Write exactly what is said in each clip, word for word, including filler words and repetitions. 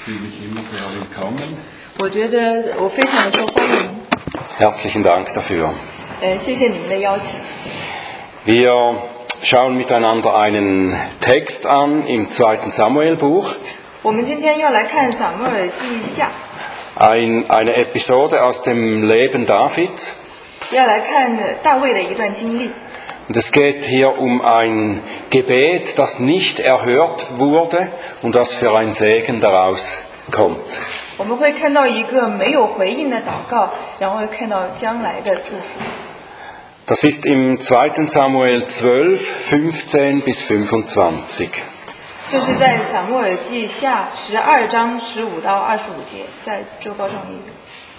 fühle mich immer sehr willkommen. 我觉得我非常的受欢迎。 Herzlichen Dank dafür. 呃，谢谢你们的邀请。 Wir schauen miteinander einen Text an im zweiten Samuel-Buch. 我们今天要来看撒母耳记下， Ein, eine Episode aus dem Leben Davids. 要来看大卫的一段经历。 Und es geht hier um ein Gebet, das nicht erhört wurde und das für ein Segen daraus kommt. 我们会看到一个没有回应的祷告，然后会看到将来的祝福。 Das ist im zweiten Samuel zwölf, fünfzehn bis fünfundzwanzig. 这是在撒母耳记下十二章十五到二十五节，在周报上印。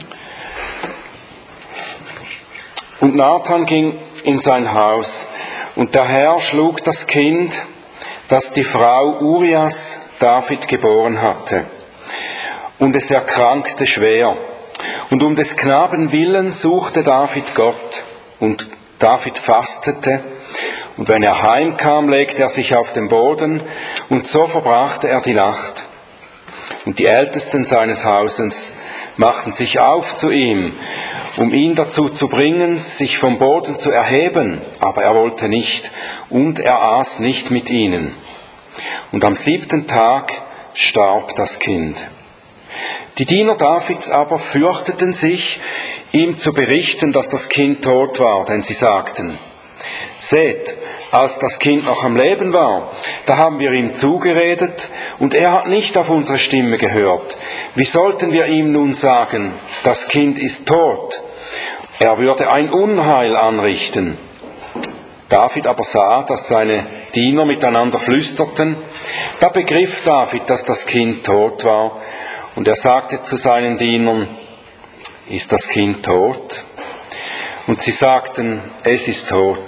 Und Nathan ging in sein Haus, und der Herr schlug das Kind, das die Frau Urias David geboren hatte. Und es erkrankte schwer. Und um des Knaben willen suchte David Gott. Und David fastete. Und wenn er heimkam, legte er sich auf den Boden. Und so verbrachte er die Nacht. Und die Ältesten seines Hauses machten sich auf zu ihm, um ihn dazu zu bringen, sich vom Boden zu erheben. Aber er wollte nicht. Und er aß nicht mit ihnen. Und am siebten Tag starb das Kind. Die Diener Davids aber fürchteten sich, ihm zu berichten, dass das Kind tot war, denn sie sagten: Seht, als das Kind noch am Leben war, da haben wir ihm zugeredet, und er hat nicht auf unsere Stimme gehört. Wie sollten wir ihm nun sagen, das Kind ist tot? Er würde ein Unheil anrichten. David aber sah, dass seine Diener miteinander flüsterten. Da begriff David, dass das Kind tot war, und er sagte zu seinen Dienern: Ist das Kind tot? Und sie sagten: Es ist tot.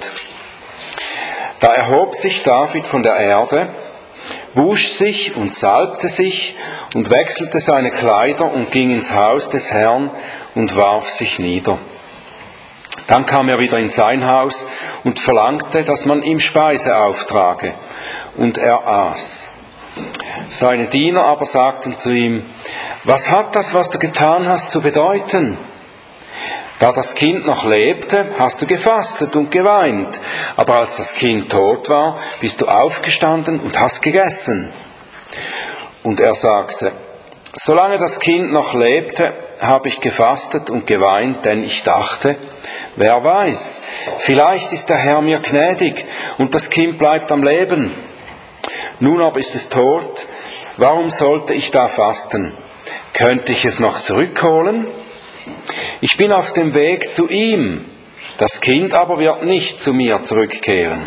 Da erhob sich David von der Erde, wusch sich und salbte sich und wechselte seine Kleider und ging ins Haus des Herrn und warf sich nieder. Dann kam er wieder in sein Haus und verlangte, dass man ihm Speise auftrage, und er aß. Seine Diener aber sagten zu ihm: Was hat das, was du getan hast, zu bedeuten? Da das Kind noch lebte, hast du gefastet und geweint, aber als das Kind tot war, bist du aufgestanden und hast gegessen. Und er sagte: Solange das Kind noch lebte, habe ich gefastet und geweint, denn ich dachte, wer weiß, vielleicht ist der Herr mir gnädig und das Kind bleibt am Leben. Nun aber ist es tot, warum sollte ich da fasten? Könnte ich es noch zurückholen? Ich bin auf dem Weg zu ihm, das Kind aber wird nicht zu mir zurückkehren.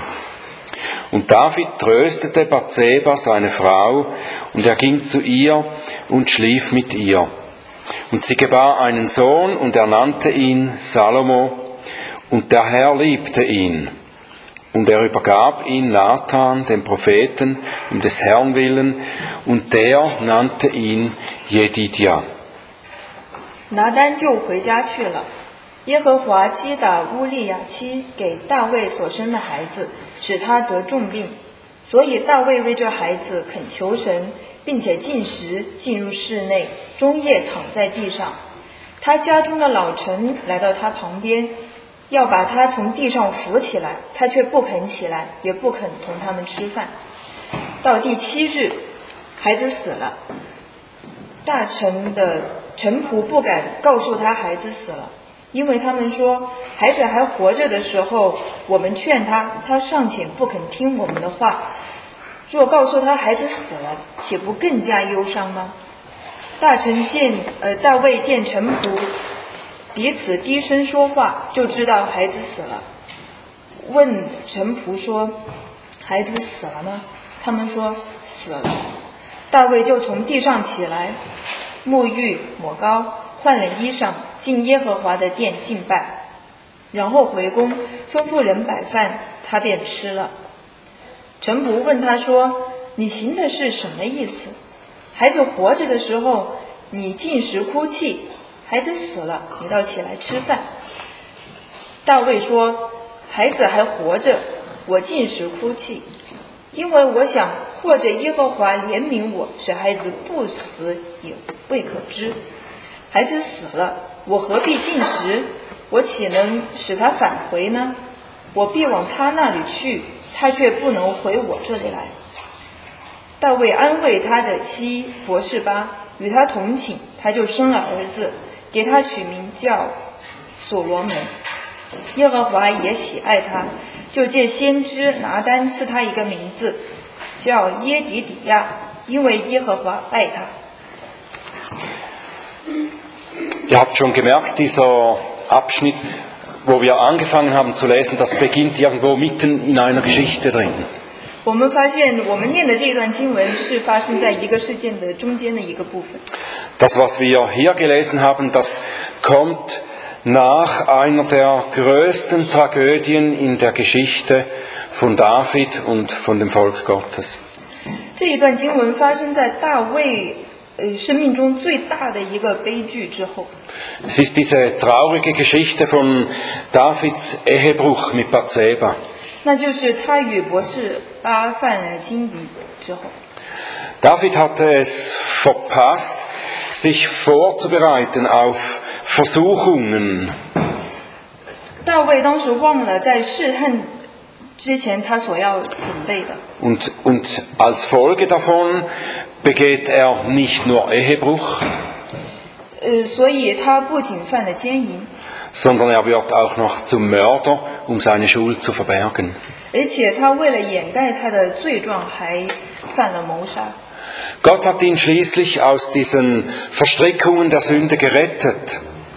Und David tröstete Bathseba, seine Frau, und er ging zu ihr und schlief mit ihr. Und sie gebar einen Sohn, und er nannte ihn Salomo, und der Herr liebte ihn. Und er übergab ihn Nathan, dem Propheten, um des Herrn willen, und der nannte ihn Jedidja. 拿单就回家去了。耶和华击打乌利亚妻给大卫所生的孩子，使他得重病，所以大卫为这孩子恳求神，并且进食，进入室内，终夜躺在地上。他家中的老臣来到他旁边，要把他从地上扶起来，他却不肯起来，也不肯同他们吃饭。到第七日，孩子死了。大臣的臣仆不敢告诉他孩子死了，因为他们说孩子还活着的时候，我们劝他，他尚且不肯听我们的话。若告诉他孩子死了，岂不更加忧伤吗？大臣见呃大卫见臣仆彼此低声说话，就知道孩子死了。问臣仆说：孩子死了吗？他们说死了。大卫就从地上起来，沐浴抹膏，换了衣裳，进耶和华的殿敬拜，然后回宫，吩咐人摆饭，他便吃了。臣仆问他说：你行的是什么意思？孩子活着的时候，你进食哭泣，孩子死了，你倒起来吃饭。大卫说：孩子还活着，我进食哭泣，因为我想或者耶和华怜悯我，使孩子不死也未可知。孩子死了，我何必禁食？我岂能使他返回呢？我必往他那里去，他却不能回我这里来。大卫安慰他的妻伯示巴，与他同寝，他就生了儿子，给他取名叫所罗门。耶和华也喜爱他，就借先知拿单赐他一个名字，叫耶底底亚，因为耶和华爱他。 Ihr habt schon gemerkt, dieser Abschnitt, wo wir angefangen haben zu lesen, das beginnt irgendwo mitten in einer Geschichte drin. 我们发现我们念的这一段经文是发生在一个事件的中间的一个部分。 Das, was wir hier gelesen haben, das kommt nach einer der größten Tragödien in der Geschichte von David und von dem Volk Gottes. 这一段经文发生在大卫呃生命中最大的一个悲剧之后。 Es ist diese traurige Geschichte von Davids Ehebruch mit Bathseba. 那就是他与伯示巴犯了奸淫之后。 David hatte es verpasst, sich vorzubereiten auf Versuchungen. 大卫当时忘了在试探之前他所要准备的。 Und, und als Folge davon begeht er nicht nur Ehebruch, 呃，所以他不仅犯了奸淫， sondern er wird auch noch zum Mörder, um seine Schuld zu verbergen. 而且他为了掩盖他的罪状，还犯了谋杀。 Gott hat ihn schließlich aus diesen Verstrickungen der Sünde gerettet.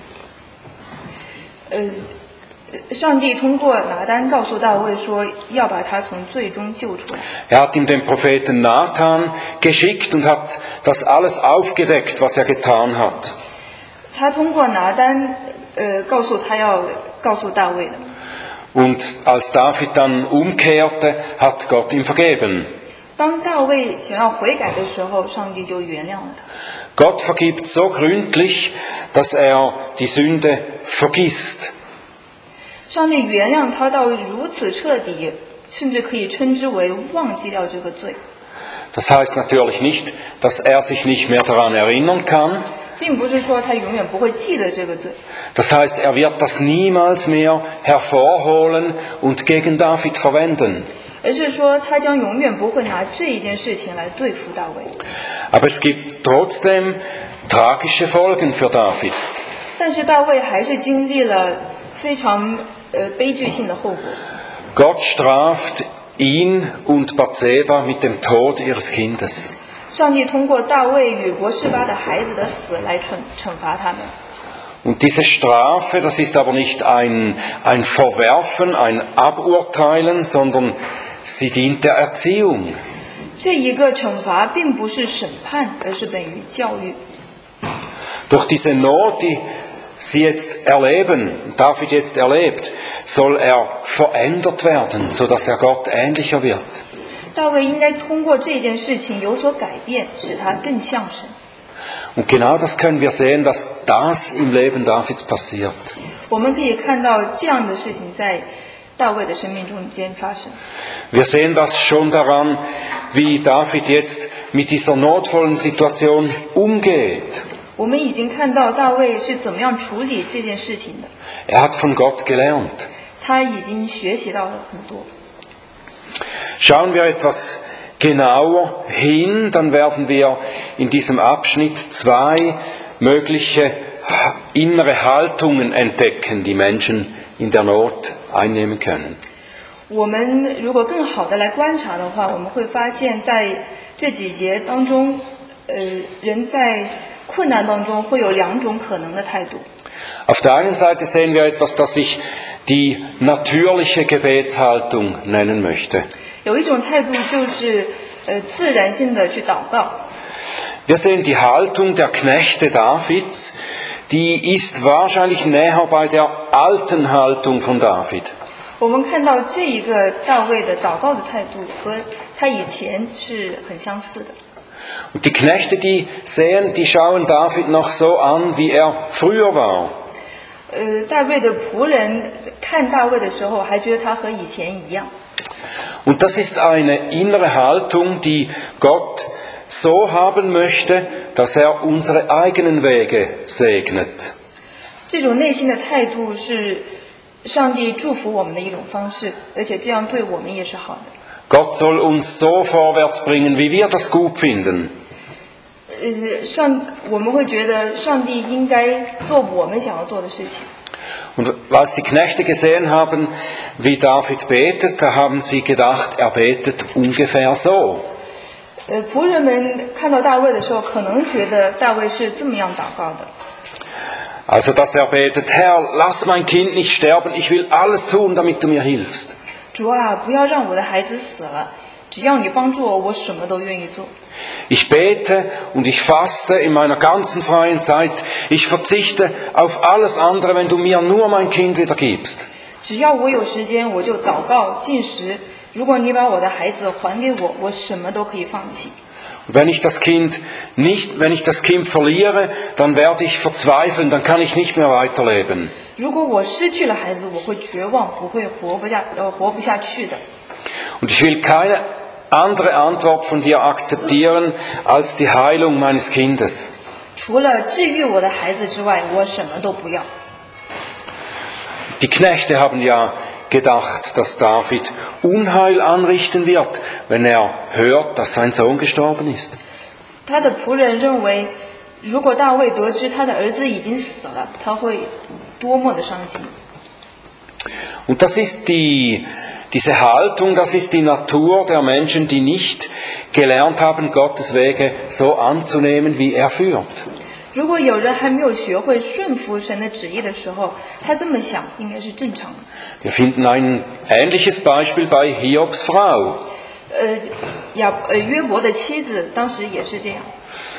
呃，上帝通过拿单告诉大卫说，要把他从罪中救出来。 Er hat ihm den Propheten Nathan geschickt und hat das alles aufgedeckt, was er getan hat. 他通过拿单，呃，告诉他要告诉大卫的。 Und als David dann umkehrte, hat Gott ihm vergeben. 当大卫想要悔改的时候，上帝就原谅了他。 Gott vergibt so gründlich, dass er die Sünde vergisst. 上帝原谅他到如此彻底，甚至可以称之为忘记掉这个罪。 Das heißt natürlich nicht, dass er sich nicht mehr daran erinnern kann. 并不是说他永远不会记得这个罪， Das heißt, er wird das niemals mehr hervorholen und gegen David verwenden. 而是说他将永远不会拿这一件事情来对付大卫。 Aber es gibt trotzdem tragische Folgen für David. 但是大卫还是经历了非常呃悲剧性的后果。 Gott straft ihn und Bathseba mit dem Tod ihres Kindes. 上帝通过大卫与伯示巴的孩子的死来惩惩罚他们。 Und diese Strafe, das ist aber nicht ein, ein Verwerfen, ein Aburteilen, sondern sie dient der Erziehung. 这一个惩罚并不是审判，而是本于教育。 Durch diese Not, die sie jetzt erleben, David jetzt erlebt, soll er verändert werden, sodass er Gott ähnlicher wird. 大卫应该通过这件事情有所改变，使他更像神。 Und genau das können wir sehen, dass das im Leben Davids passiert. 我们可以看到这样的事情在大卫的生命中间发生。 Wir sehen das schon daran, wie David jetzt mit dieser notvollen Situation umgeht. 我们已经看到大卫是怎么样处理这件事情的， Er hat von Gott gelernt. 他已经学习到了很多。 Schauen wir etwas genauer hin, dann werden wir in diesem Abschnitt zwei mögliche innere Haltungen entdecken, die Menschen in der Not einnehmen können. 我们如果更好的来观察的话，我们会发现在这几节当中，呃，人在困难当中会有两种可能的态度。 Auf der einen Seite sehen wir etwas, das ich die natürliche Gebetshaltung nennen möchte. 有一种态度就是呃自然性的去祷告。 Wir sehen die Haltung der Knechte Davids, die ist wahrscheinlich näher bei der alten Haltung von David. 我们看到这一个大卫的祷告的态度和他以前是很相似的。 Und die Knechte, die sehen, die schauen David noch so an, wie er früher war. 呃，大卫的仆人看大卫的时候，还觉得他和以前一样。 Und das ist eine innere Haltung, die Gott so haben möchte, dass er unsere eigenen Wege segnet. 这种内心的态度是上帝祝福我们的一种方式，而且这样对我们也是好的。 Gott soll uns so vorwärts bringen, wie wir das gut finden. 呃，上我们会觉得上帝应该做我们想要做的事情。 Und als die Knechte gesehen haben, wie David betet, da haben sie gedacht, er betet ungefähr so. 呃，仆人们看到大卫的时候，可能觉得大卫是这么样祷告的。 Also, dass er betet, Herr, lass mein Kind nicht sterben, ich will alles tun, damit du mir hilfst. 主啊，不要让我的孩子死了，只要你帮助我，我什么都愿意做。 Ich bete und ich faste in meiner ganzen freien Zeit. Ich verzichte auf alles andere, wenn du mir nur mein Kind wieder gibst. 只要我有时间，我就祷告进食。如果你把我的孩子还给我，我什么都可以放弃。 Wenn ich das Kind nicht, wenn ich das Kind verliere, dann werde ich verzweifeln, dann kann ich nicht mehr weiterleben. 如果我失去了孩子，我会绝望，不会活不下，呃，活不下去的。 Und ich will keine andere Antwort von dir akzeptieren als die Heilung meines Kindes. 除了治愈我的孩子之外，我什么都不要。 Die Knechte haben ja gedacht, dass David Unheil anrichten wird, wenn er hört, dass sein Sohn gestorben ist. 他的仆人认为，如果大卫得知他的儿子已经死了，他会多么的伤心。 Und das ist die, diese Haltung, das ist die Natur der Menschen, die nicht gelernt haben, Gottes Wege so anzunehmen, wie er führt. 如果有人还没有学会顺服神的旨意的时候，他这么想应该是正常的。 Wir finden ein ähnliches Beispiel bei Hiobs Frau. 呃，亚呃约伯的妻子当时也是这样。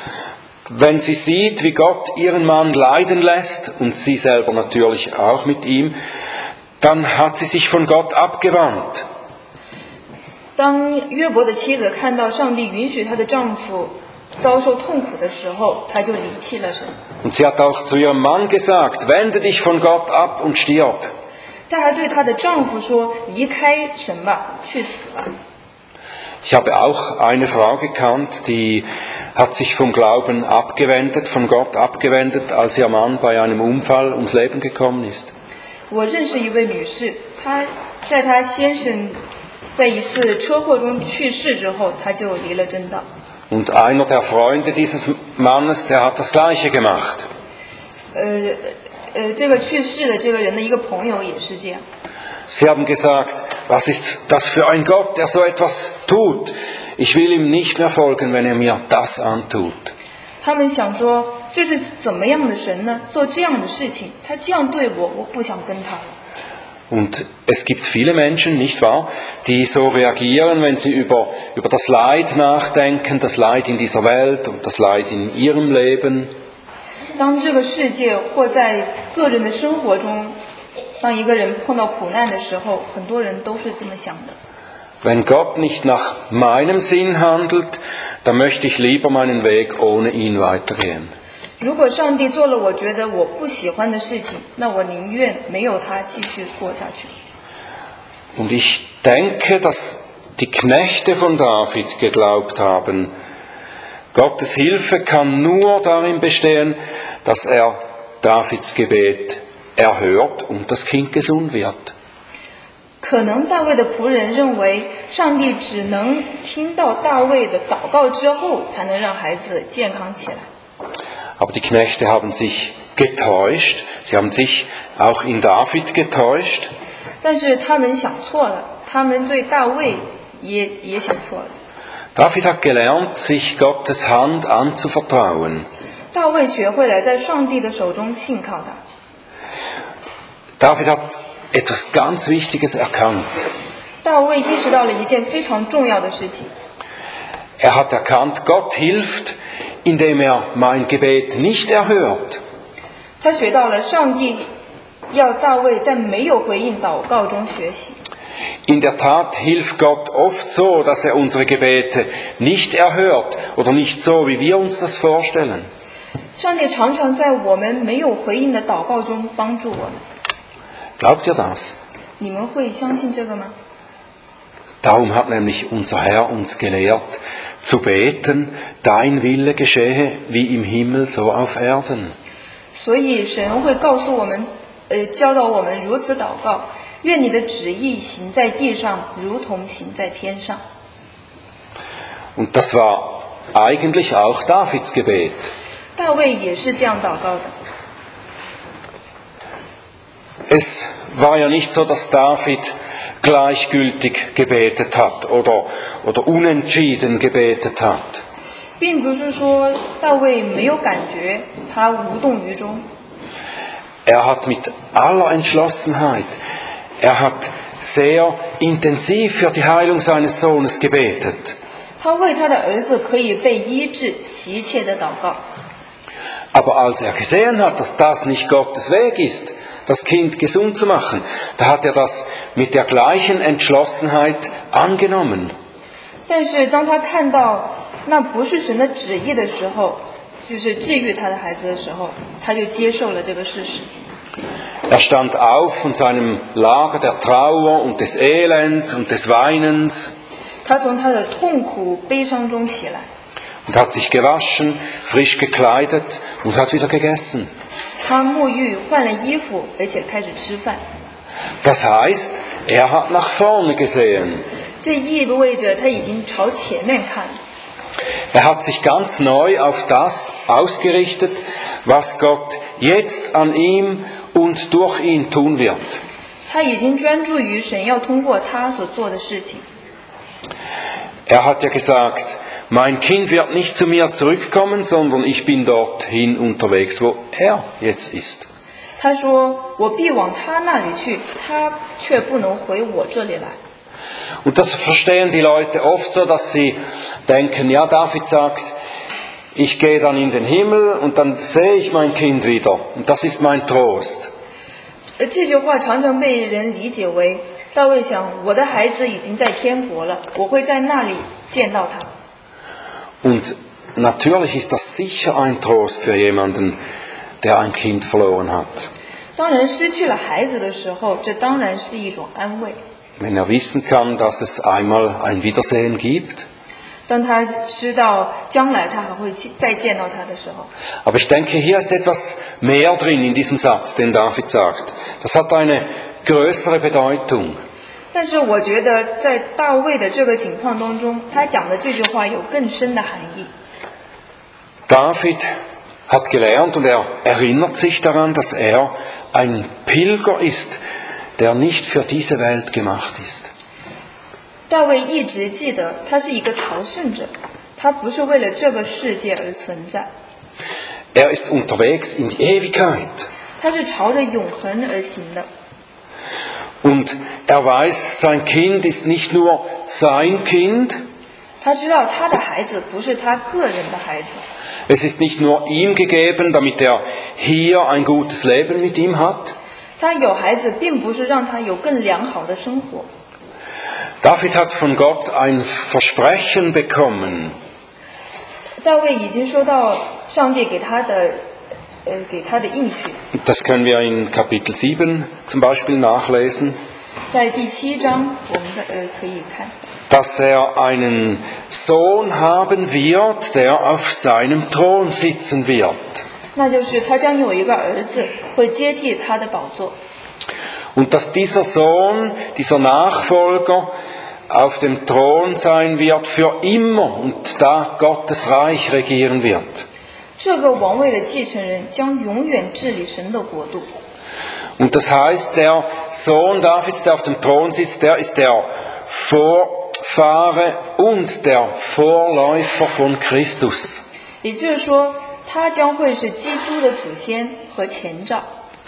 Wenn sie sieht, wie Gott ihren Mann leiden lässt, und sie selber natürlich auch mit ihm, dann hat sie sich von Gott abgewandt. 当约伯的妻子看到上帝允许她的丈夫遭受痛苦的时候，她就离弃了神。 Und sie hat auch zu ihrem Mann gesagt, wende dich von Gott ab und stirb. 她还对她的丈夫说：“离开神吧，去死吧。” Ich habe auch eine Frau gekannt, die hat sich vom Glauben abgewendet, von Gott abgewendet, als ihr Mann bei einem Unfall ums Leben gekommen ist. 我认识一位女士，她在她先生在一次车祸中去世之后，她就离了真道。 Und einer der Freunde dieses Mannes, der hat das Gleiche gemacht. 呃呃，这个去世的这个人的一个朋友也是这样。 Sie haben gesagt, was ist das für ein Gott, der so etwas tut? Ich will ihm nicht mehr folgen, wenn er mir das antut. 他们想说，这是怎么样的神呢？做这样的事情，他这样对我，我不想跟他了。 Und es gibt viele Menschen, nicht wahr, die so reagieren, wenn sie über, über das Leid nachdenken, das Leid in dieser Welt und das Leid in ihrem Leben. 当这个世界或在个人的生活中，当一个人碰到苦难的时候，很多人都是这么想的。 Wenn Gott nicht nach meinem Sinn handelt, dann möchte ich lieber meinen Weg ohne ihn weitergehen. 如果上帝做了我觉得我不喜欢的事情，那我宁愿没有他继续过下去。 Und ich denke, dass die Knechte von David geglaubt haben, Gottes Hilfe kann nur darin bestehen, dass er Davids Gebet erhört und das Kind gesund wird. 可能大卫的仆人认为，上帝只能听到大卫的祷告之后，才能让孩子健康起来。 Aber die Knechte haben sich getäuscht, sie haben sich auch in David getäuscht. 但是他们想错了，他们对大卫也也想错了。 David hat gelernt, sich Gottes Hand anzuvertrauen. 大卫学会了在上帝的手中信靠他。 David hat etwas ganz Wichtiges erkannt. 大卫意识到了一件非常重要的事情。 Er hat erkannt, Gott hilft, indem er mein Gebet nicht erhört. 他学到了上帝要大卫在没有回应祷告中学习。 In der Tat hilft Gott oft so, dass er unsere Gebete nicht erhört oder nicht so, wie wir uns das vorstellen. 上帝常常在我们没有回应的祷告中帮助我们。 Glaubt ihr das? 你们会相信这个吗？ Darum hat nämlich unser Herr uns gelehrt, zu beten, dein Wille geschehe, wie im Himmel, so auf Erden. 所以神会告诉我们，呃，教导我们如此祷告：愿你的旨意行在地上，如同行在天上。 Und das war eigentlich auch Davids Gebet. 大卫也是这样祷告的。 Es war ja nicht so, dass David gleichgültig gebetet hat oder, oder unentschieden gebetet hat. 并不是说大卫没有感觉，他无动于衷。 Er hat mit aller Entschlossenheit, er hat sehr intensiv für die Heilung seines Sohnes gebetet. 他为他的儿子可以被医治，急切的祷告。 Aber als er gesehen hat, dass das nicht Gottes Weg ist, das Kind gesund zu machen, da hat er das mit der gleichen Entschlossenheit angenommen. 但是当他看到那不是神的旨意的时候，就是治愈他的孩子的时候，他就接受了这个事实。 Er stand auf von seinem Lager der Trauer und des Elends und des Weinens 他从他的痛苦、悲伤中起来， und hat sich gewaschen, frisch gekleidet und hat wieder gegessen. 他沐浴，换了衣服，而且开始吃饭。 Das heißt, er hat nach vorne gesehen. 这意味着他已经朝前面看了。 Er hat sich ganz neu auf das ausgerichtet, was Gott jetzt an ihm und durch ihn tun wird. 他已经专注于神要通过他所做的事情。 Er hat ja gesagt, mein Kind wird nicht zu mir zurückkommen, sondern ich bin dorthin unterwegs, wo er jetzt ist. 他说：“我必往他那里去，他却不能回我这里来。” Und das verstehen die Leute oft so, dass sie denken, ja, David sagt, ich gehe dann in den Himmel und dann sehe ich mein Kind wieder. Und das ist mein Trost. 而这句话常常被人理解为大卫想：我的孩子已经在天国了，我会在那里见到他。 Und natürlich ist das sicher ein Trost für jemanden, der ein Kind verloren hat. 当人失去了孩子的时候，这当然是一种安慰。 Wenn er wissen kann, dass es einmal ein Wiedersehen gibt. 当他知道将来他还会再见到他的时候， Aber ich denke, hier ist etwas mehr drin in diesem Satz, den David sagt. Das hat eine größere Bedeutung. 但是我觉得在大卫的这个情况当中，他讲的这句话有更深的含义。 David hat gelernt und er erinnert sich daran, dass er ein Pilger ist, der nicht für diese Welt gemacht ist. 大卫一直记得他是一个朝圣者，他不是为了这个世界而存在， Er ist unterwegs in die Ewigkeit. 他是朝着永恒而行的。 Und er weiß, sein Kind ist nicht nur sein Kind, 他知道他的孩子不是他个人的孩子， es ist nicht nur ihm gegeben, damit er hier ein gutes Leben mit ihm hat. 他有孩子并不是让他有更良好的生活。 David hat von Gott ein Versprechen bekommen. 大卫已经收到上帝给他的，呃，给他的应许， Das können wir in Kapitel sieben zum Beispiel nachlesen, 在第七章我们的呃可以看， dass er einen Sohn haben wird, der auf seinem Thron sitzen wird. 那就是他将有一个儿子会接替他的宝座， Und dass dieser Sohn, dieser Nachfolger auf dem Thron sein wird für immer und da Gottes Reich regieren wird. 这个王位的继承人将永远治理神的国度。 Und das heißt, der Sohn Davids, der auf dem Thron sitzt, der ist der Vorfahre und der Vorläufer von Christus. 也就是说，他将会是基督的祖先和前兆。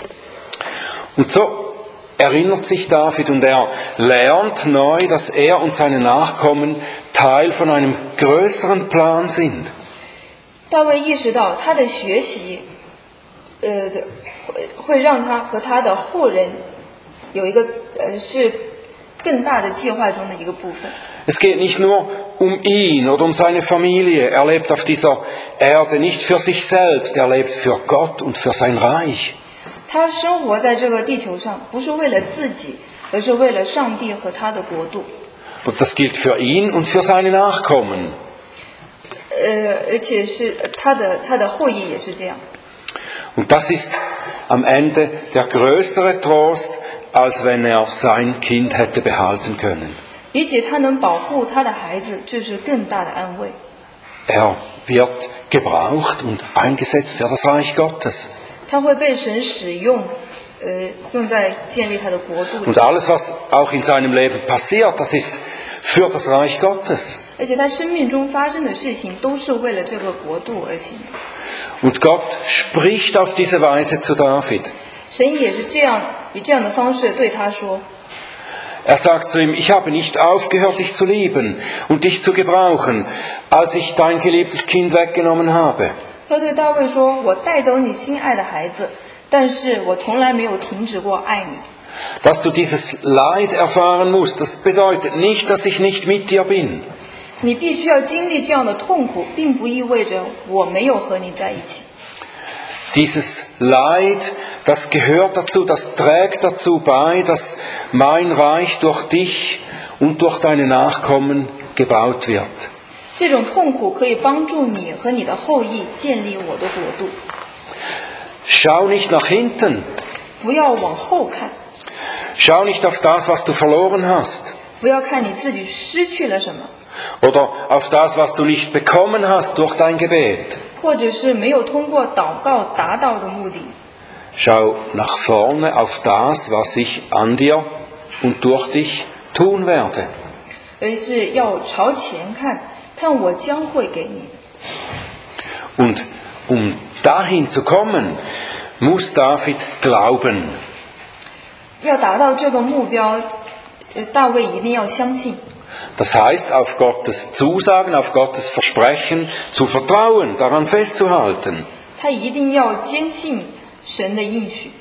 Und so erinnert sich David und er lernt neu, dass er und seine Nachkommen Teil von einem größeren Plan sind. 大卫意识到他的学习，呃，会会让他和他的后人有一个呃是更大的计划中的一个部分。 Es geht nicht nur um ihn oder um seine Familie. Er lebt auf dieser Erde nicht für sich selbst, er lebt für Gott und für sein Reich. 他生活在这个地球上，不是为了自己，而是为了上帝和他的国度。 Und das gilt für ihn und für seine Nachkommen. 呃，而且是他的他的后裔也是这样。 Und das ist am Ende der größere Trost, als wenn er sein Kind hätte behalten können. 比起他能保护他的孩子，这是更大的安慰。 Er wird gebraucht und eingesetzt für das Reich Gottes. 他会被神使用，呃，用在建立他的国度里。 Und alles, was auch in seinem Leben passiert, das ist für das Reich Gottes. 而且他生命中发生的事情都是为了这个国度而行的。 Und Gott spricht auf diese Weise zu David. 神也是这样，以这样的方式对他说。 Er sagt zu ihm, ich habe nicht aufgehört, dich zu lieben und dich zu gebrauchen, als ich dein geliebtes Kind weggenommen habe. 他对大卫说：“我带走你心爱的孩子，但是我从来没有停止过爱你。” Dass du dieses Leid erfahren musst, das bedeutet nicht, dass ich nicht mit dir bin. 你必须要经历这样的痛苦，并不意味着我没有和你在一起。 Dieses Leid, das gehört dazu, das trägt dazu bei, dass mein Reich durch dich und durch deine Nachkommen gebaut wird. 这种痛苦可以帮助你和你的后裔建立我的国度。 Schau nicht nach hinten. 不要往后看， Schau nicht auf das, was du verloren hast. 不要看你自己失去了什么， Oder auf das, was du nicht bekommen hast durch dein Gebet. 或者是没有通过祷告达到的目的。 Schau nach vorne auf das, was ich an dir und durch dich tun werde. 而是要朝前看，看我将会给你的。 Und um dahin zu kommen, muss David glauben. 要达到这个目标，呃大卫一定要相信。 Das heißt, auf Gottes Zusagen, auf Gottes Versprechen zu vertrauen, daran festzuhalten. 他一定要坚信神的应许。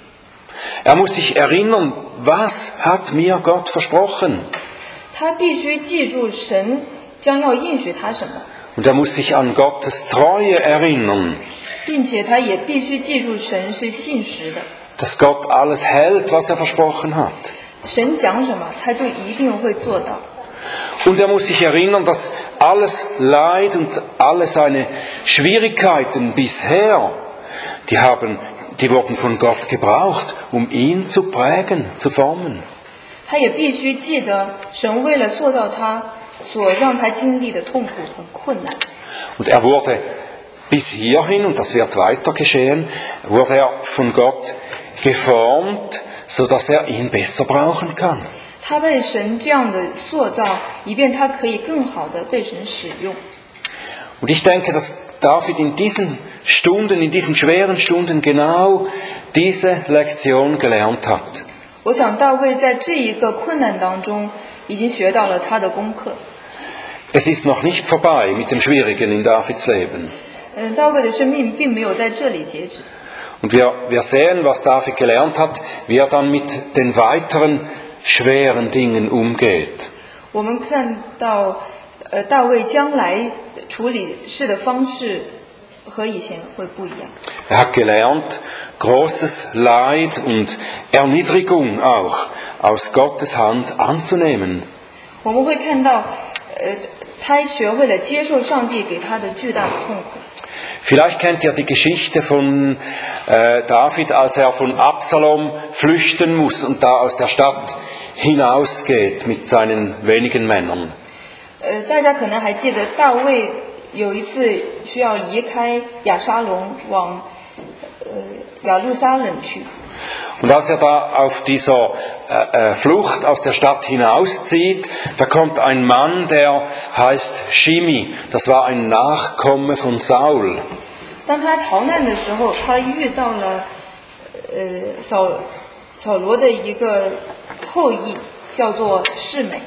Er muss sich erinnern, was hat mir Gott versprochen? 他必须记住神将要应许他什么， Und er muss sich an Gottes Treue erinnern, 并且他也必须记住神是信实的。 dass Gott alles hält, was er versprochen hat. 神讲什么，他就一定会做到。 Und er muss sich erinnern, dass alles Leid und alle seine Schwierigkeiten bisher, die haben, die wurden von Gott gebraucht, um ihn zu prägen, zu formen. 他也必须记得，神为了塑造他，所让他经历的痛苦和困难。 Und er wurde bis hierhin, und das wird weiter geschehen, wurde er von Gott geformt, sodass er ihn besser brauchen kann. 他被神这样的塑造，以便他可以更好的被神使用。 Und ich denke, dass David in diesen Stunden, in diesen schweren Stunden genau diese Lektion gelernt hat. 我想大卫在这一个困难当中，已经学到了他的功课。 Es ist noch nicht vorbei mit dem Schwierigen in Davids Leben. 嗯，大卫的生命并没有在这里截止。 Und wir, wir sehen, was David gelernt hat, wie er dann mit den weiteren schweren Dingen umgeht. 我们看到，呃，大卫将来处理事的方式和以前会不一样。 Er hat gelernt, großes Leid und Erniedrigung auch aus Gottes Hand anzunehmen. 我们会看到，呃，他学会了接受上帝给他的巨大的痛苦。 Vielleicht kennt ihr die Geschichte von äh, David, als er von Absalom flüchten muss und da aus der Stadt hinausgeht mit seinen wenigen Männern. 呃，大家可能还记得大卫有一次需要离开亚沙龙往呃亚路撒冷去。 Und als er da auf dieser äh, äh, Flucht aus der Stadt hinauszieht, da kommt ein Mann, der heißt Shimi. Das war ein Nachkomme von Saul. 当他逃难的时候，他遇到了呃扫扫罗的一个后裔，叫做示美。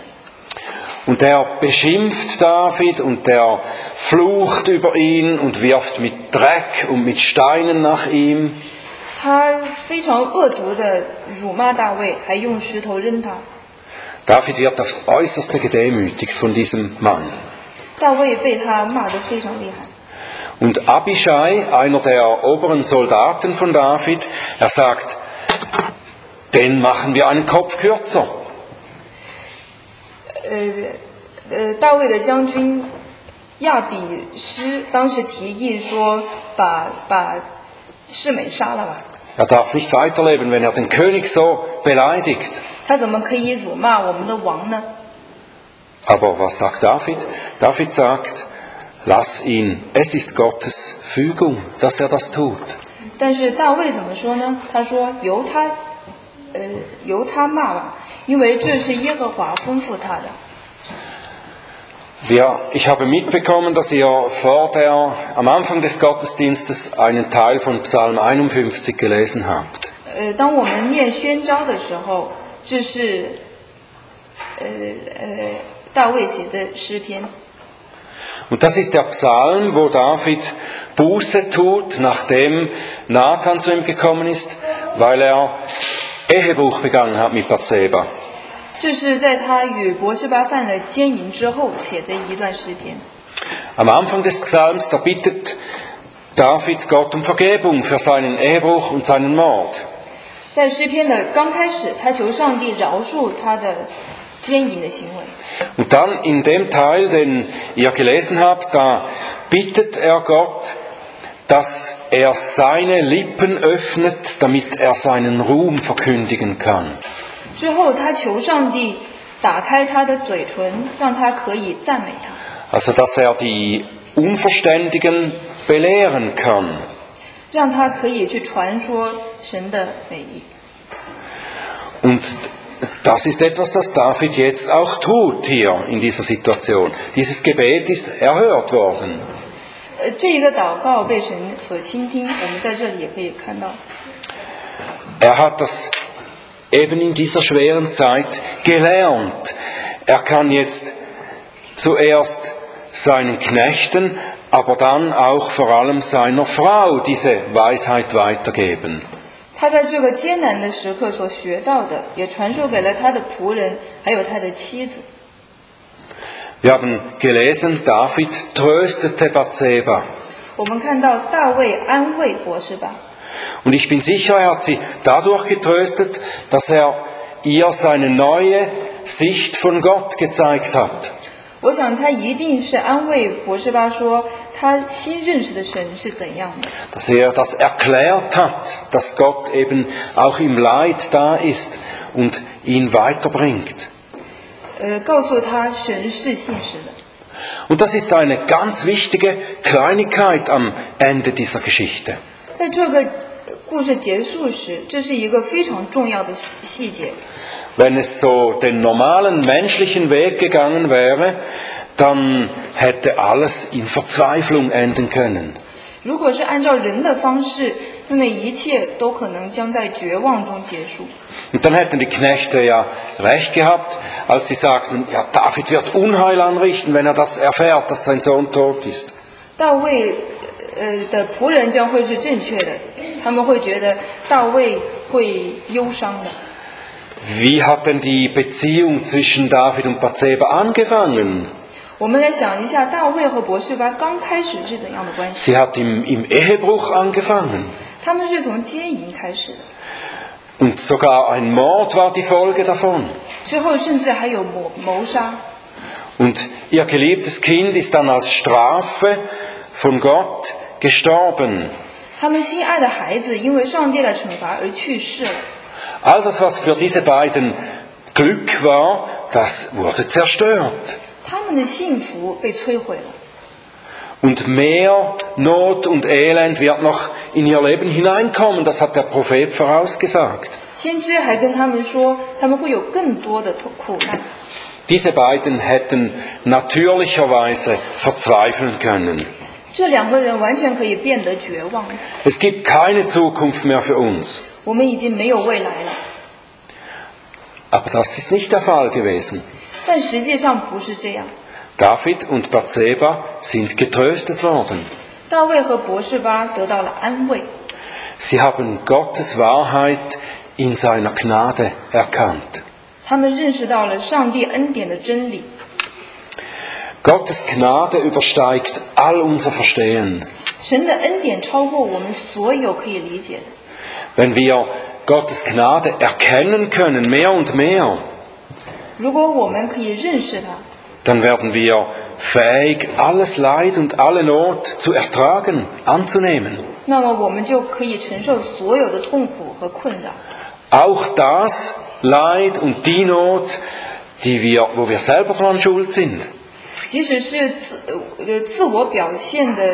Und der beschimpft David und der flucht über ihn und wirft mit Dreck und mit Steinen nach ihm. 他非常恶毒的辱骂大卫，还用石头扔他。 David wird aufs Äußerste gedemütigt von diesem Mann. 大卫被他骂得非常厉害。 Und Abishai, einer der oberen Soldaten von David, er sagt, den machen wir einen Kopf kürzer. 呃呃，大卫的将军亚比施当时提议说把把示每杀了吧。 Er darf nicht weiterleben, wenn er den König so beleidigt. 他怎么可以辱骂我们的王呢？ Aber was sagt David? David sagt, lass ihn, es ist Gottes Fügung, dass er das tut. 但是大卫怎么说呢？他说由他，呃，由他骂吧，因为这是耶和华吩咐他的。 Wir, ich habe mitbekommen, dass ihr vor der, am Anfang des Gottesdienstes einen Teil von Psalm einundfünfzig gelesen habt. 呃，当我们念宣召的时候，这是，呃呃，大卫写的诗篇。 Und das ist der Psalm, wo David Buße tut, nachdem Nathan zu ihm gekommen ist, weil er Ehebruch begangen hat mit Bathseba. 这是在他与伯示巴犯了奸淫之后写的一段诗篇。 Am Anfang des Psalms, da bittet David Gott um Vergebung für seinen Ehebruch und seinen Mord. 在诗篇的刚开始，他求上帝饶恕他的奸淫的行为。 Und dann in dem Teil, den ihr gelesen habt, da bittet er Gott, dass er seine Lippen öffnet, damit er seinen Ruhm verkündigen kann. 之后，他求上帝打开他的嘴唇，让他可以赞美他。 Also, dass er die Unverständigen belehren kann. 让他可以去传说神的美意。 Und das ist etwas, das David jetzt auch tut hier in dieser Situation. Dieses Gebet ist erhört worden. 呃，这一个祷告被神所倾听，我们在这里也可以看到。 Er hat das eben in dieser schweren Zeit gelernt. Er kann jetzt zuerst seinen Knechten, aber dann auch vor allem seiner Frau diese Weisheit weitergeben. 他在这个艰难的时刻所学到的，也传授给了他的仆人，还有他的妻子。 Wir haben gelesen, David tröstete Bathseba. 我们看到大卫安慰伯示巴， Und ich bin sicher, er hat sie dadurch getröstet, dass er ihr seine neue Sicht von Gott gezeigt hat. 我想他一定是安慰伯示巴说，他新认识的神是怎样的。 Dass er das erklärt hat, dass Gott eben auch im Leid da ist und ihn weiterbringt. 呃，告诉他神是信实的。 Und das ist eine ganz wichtige Kleinigkeit am Ende dieser Geschichte. 在这个故事结束时，这是一个非常重要的细节。 Wenn es so den normalen menschlichen Weg gegangen wäre, dann hätte alles in Verzweiflung enden können. 如果是按照人的方式，那么一切都可能将在绝望中结束。 Und dann hätten die Knechte ja recht gehabt, als sie sagten, ja, David wird Unheil anrichten, wenn er das erfährt, dass sein Sohn tot ist. 大卫，呃的仆人将会是正确的，他们会觉得大卫会忧伤的。 Wie hat denn die Beziehung zwischen David und Bathseba angefangen? 我们来想一下，大卫和伯示巴刚开始是怎样的关系？ Sie hat im, im Ehebruch angefangen. 他们是从奸淫开始的， Und sogar ein Mord war die Folge davon. 之后甚至还有谋谋杀。 Und ihr geliebtes Kind ist dann als Strafe von Gott gestorben. 他们心爱的孩子因为上帝的惩罚而去世了。 All das, was für diese beiden Glück war, das wurde zerstört. 他们的幸福被摧毁了。 Und mehr Not und Elend wird noch in ihr Leben hineinkommen, das hat der Prophet vorausgesagt. 先知还跟他们说，他们会有更多的苦难。 Diese beiden hätten natürlicherweise verzweifeln können. 这两个人完全可以变得绝望， Es gibt keine Zukunft mehr für uns. 我们已经没有未来了。 Aber das ist nicht der Fall gewesen. 但实际上不是这样。 David und Bathseba sind getröstet worden. 大卫和伯示巴得到了安慰， Sie haben Gottes Wahrheit in seiner Gnade erkannt. 他们认识到了上帝恩典的真理。 Gottes Gnade übersteigt all unser Verstehen. 神的恩典超过我们所有可以理解的。 Wenn wir Gottes Gnade erkennen können, mehr und mehr, 如果我们可以认识他， dann werden wir fähig, alles Leid und alle Not zu ertragen, anzunehmen. 那么我们就可以承受所有的痛苦和困扰， Auch das Leid und die Not, die wir, wo wir selber dran schuld sind. 即使是自呃自我表现的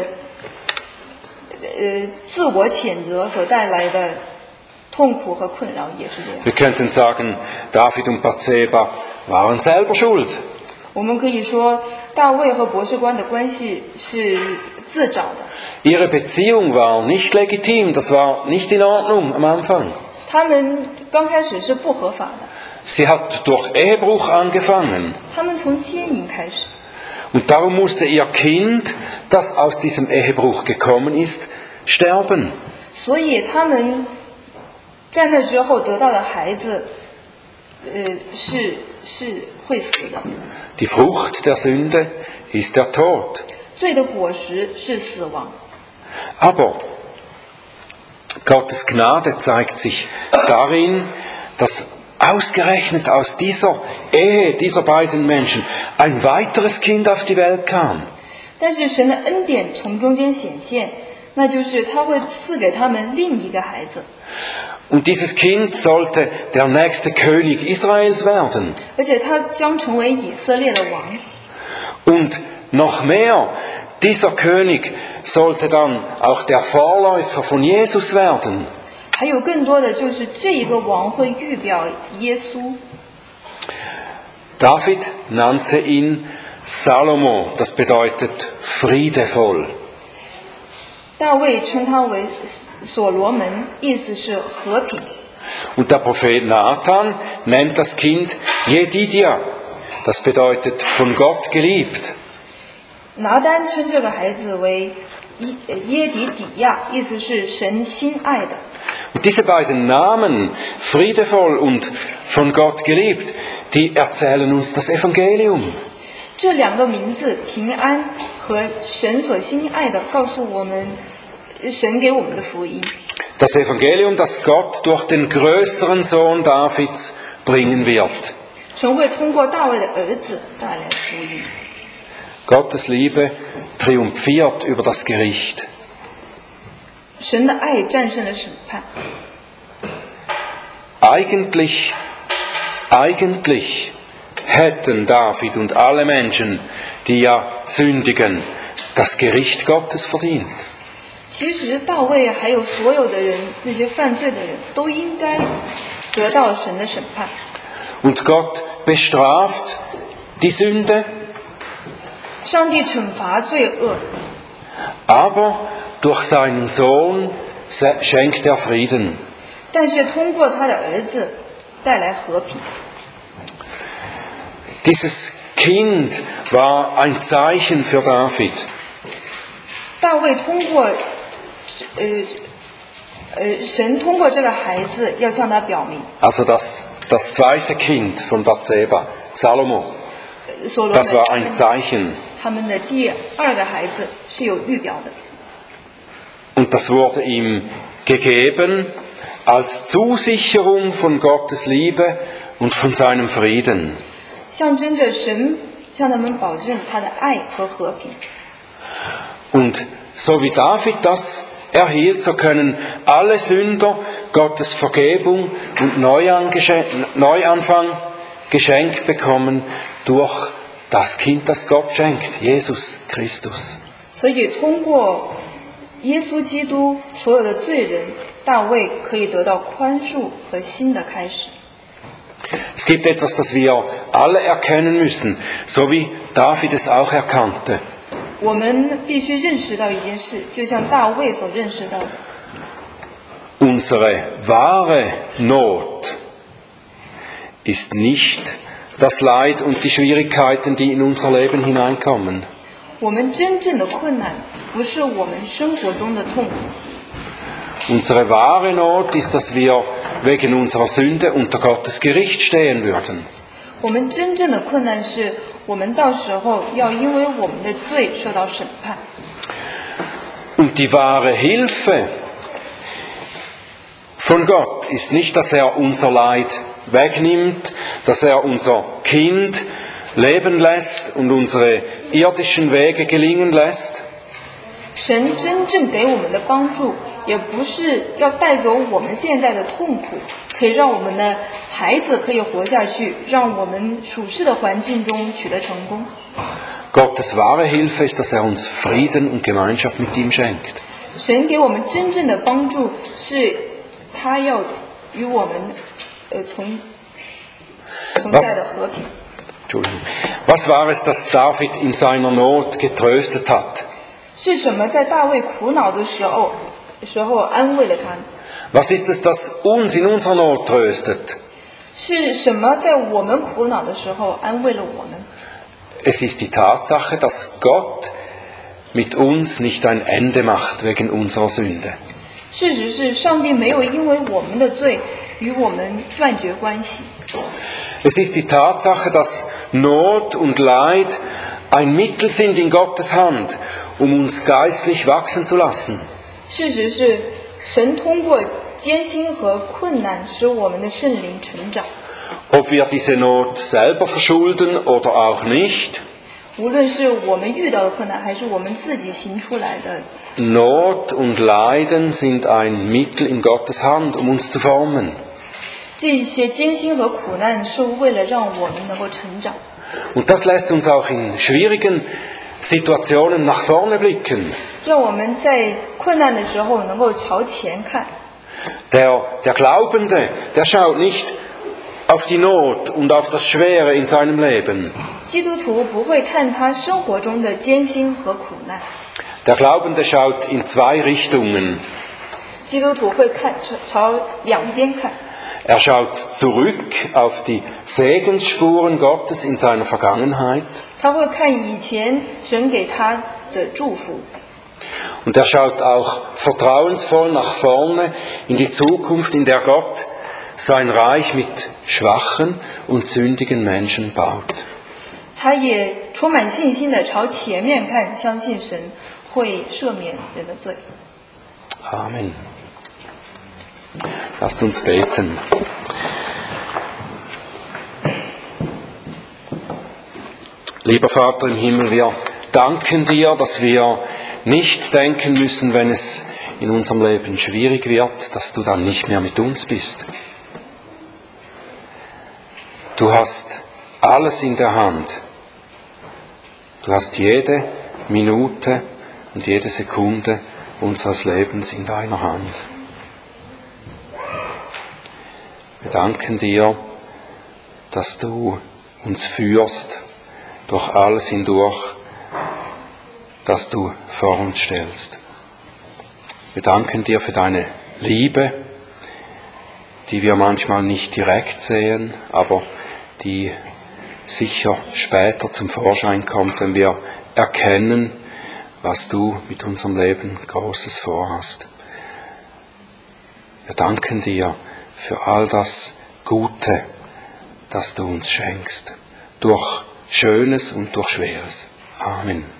呃自我谴责所带来的痛苦和困扰也是这样。 Wir könnten sagen, David und Bathseba waren selber schuld. 我们可以说，大卫和博士官的关系是自找的， Ihre Beziehung war nicht legitim, das war nicht in Ordnung am Anfang. 他们刚开始是不合法的， Sie hat durch Ehebruch angefangen. 他们从奸淫开始， Und darum musste ihr Kind, das aus diesem Ehebruch gekommen ist, sterben. 所以他们在那之后得到的孩子，呃，是是会死的。 Die Frucht der Sünde ist der Tod. 罪的果实是死亡， Aber Gottes Gnade zeigt sich darin, dass ausgerechnet aus dieser Ehe dieser beiden Menschen ein weiteres Kind auf die Welt kam. 但是神的恩典从中间显现，那就是他会赐给他们另一个孩子， Und dieses Kind sollte der nächste König Israels werden. 而且他将成为以色列的王。 Und noch mehr, dieser König sollte dann auch der Vorläufer von Jesus werden. 还有更多的就是这一个王会预表耶稣。 David nannte ihn Salomo, das bedeutet friedevoll. 大卫称他为所罗门，意思是和平。 Und der Prophet Nathan nennt das Kind Jedidia, das bedeutet von Gott geliebt. 拿单称这个孩子为耶耶底底亚，意思是神心爱的。 Und diese beiden Namen, friedevoll und von Gott geliebt, die erzählen uns das Evangelium. 这两个名字平安和神所心爱的，告诉我们神给我们的福音。 Das Evangelium, das Gott durch den größeren Sohn Davids bringen wird. 神会通过大卫的儿子带来福音。 Gottes Liebe triumphiert über das Gericht. 神的爱战胜了审判。 Eigentlich, eigentlich hätten David und alle Menschen, die ja sündigen, das Gericht Gottes verdient. 其实大卫还有所有的人，那些犯罪的人都应该得到神的审判。 Und Gott bestraft die Sünde, 上帝惩罚罪恶， aber durch seinen Sohn schenkt er Frieden. 但是通过他的儿子带来和平。 Dieses Kind war ein Zeichen für David. 大卫通过，呃呃，神通过这个孩子要向他表明， Also das, das zweite Kind von Bathseba, Salomo, 所罗 das war 门 ein Zeichen. 他们的第二个孩子是有预表的。 Und das wurde ihm gegeben als Zusicherung von Gottes Liebe und von seinem Frieden. 象征着神向他们保证他的爱和和平。 Und so wie David das erhielt, so können alle Sünder Gottes Vergebung und Neuanfang geschenkt bekommen durch das Kind, das Gott schenkt, Jesus Christus. 所以通过耶稣基督，所有的罪人大卫可以得到宽恕和新的开始。 Es gibt etwas, das wir alle erkennen müssen, so wie David es auch erkannte. 我们必须认识到一件事，就像大卫所认识到的， Unsere wahre Not ist nicht das Leid und die Schwierigkeiten, die in unser Leben hineinkommen. 我们真正的困难不是我们生活中的痛苦， Unsere wahre Not ist, dass wir wegen unserer Sünde unter Gottes Gericht stehen würden. 我们真正的困难是我们到时候要因为我们的罪受到审判。 Und die wahre Hilfe von Gott ist nicht, dass er unser Leid wegnimmt, dass er unser Kind leben lässt und unsere irdischen Wege gelingen lässt. 神真正给我们的帮助，也不是要带走我们现在的痛苦，可以让我们的孩子可以活下去，让我们属世的环境中取得成功。 Gottes wahre Hilfe ist, dass er uns Frieden und Gemeinschaft mit ihm schenkt. 神给我们真正的帮助，是他要与我们呃同同在的和平。 Entschuldigung. Was war es, das David in seiner Not getröstet hat? 是什么在大卫苦恼的时候时候安慰了他？ Was ist es, das uns in unserer Not tröstet? 是什么在我们苦恼的时候安慰了我们？ Es ist die Tatsache, dass Gott mit uns nicht ein Ende macht wegen unserer Sünde. 事实是，上帝没有因为我们的罪与我们断绝关系。 Es ist die Tatsache, dass Not und Leid ein Mittel sind in Gottes Hand, um uns geistlich wachsen zu lassen. 事实是，神通过艰辛和困难使我们的圣灵成长。 Ob wir diese Not selber verschulden oder auch nicht, 无论是我们遇到的困难，还是我们自己行出来的， Not und Leiden sind ein Mittel in Gottes Hand, um uns zu formen. 这些艰辛和苦难是为了让我们能够成长。 Und das lässt uns auch in schwierigen Situationen nach vorne blicken. 让我们在困难的时候能够朝前看。 Der, der Glaubende, der schaut nicht auf die Not und auf das Schwere in seinem Leben. 基督徒不会看他生活中的艰辛和苦难， Der Glaubende schaut in zwei Richtungen. 基督徒会看朝两边看。 Er schaut zurück auf die Segensspuren Gottes in seiner Vergangenheit. 他会看以前神给他的祝福， Und er schaut auch vertrauensvoll nach vorne in die Zukunft, in der Gott sein Reich mit schwachen und sündigen Menschen baut. 他也充满信心的朝前面看，相信神会赦免人的罪。 Amen. Lasst uns beten. Lieber Vater im Himmel, wir danken dir, dass wir nicht denken müssen, wenn es in unserem Leben schwierig wird, dass du dann nicht mehr mit uns bist. Du hast alles in der Hand. Du hast jede Minute und jede Sekunde unseres Lebens in deiner Hand. Wir danken dir, dass du uns führst durch alles hindurch, das du vor uns stellst. Wir danken dir für deine Liebe, die wir manchmal nicht direkt sehen, aber die sicher später zum Vorschein kommt, wenn wir erkennen, was du mit unserem Leben Großes vorhast. Wir danken dir für all das Gute, das du uns schenkst, durch Schönes und durch Schweres. Amen.